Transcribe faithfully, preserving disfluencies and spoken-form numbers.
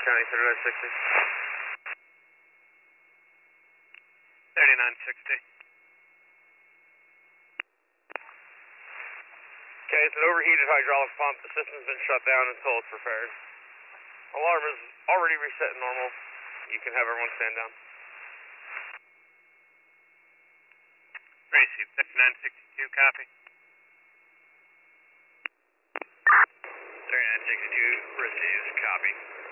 County, thirty-nine sixty. thirty-nine sixty. Okay, it's an overheated hydraulic pump. The system's been shut down until it's repaired. Alarm is already reset normal. You can have everyone stand down. Received, thirty-nine sixty-two, copy. thirty-nine sixty-two receives, copy.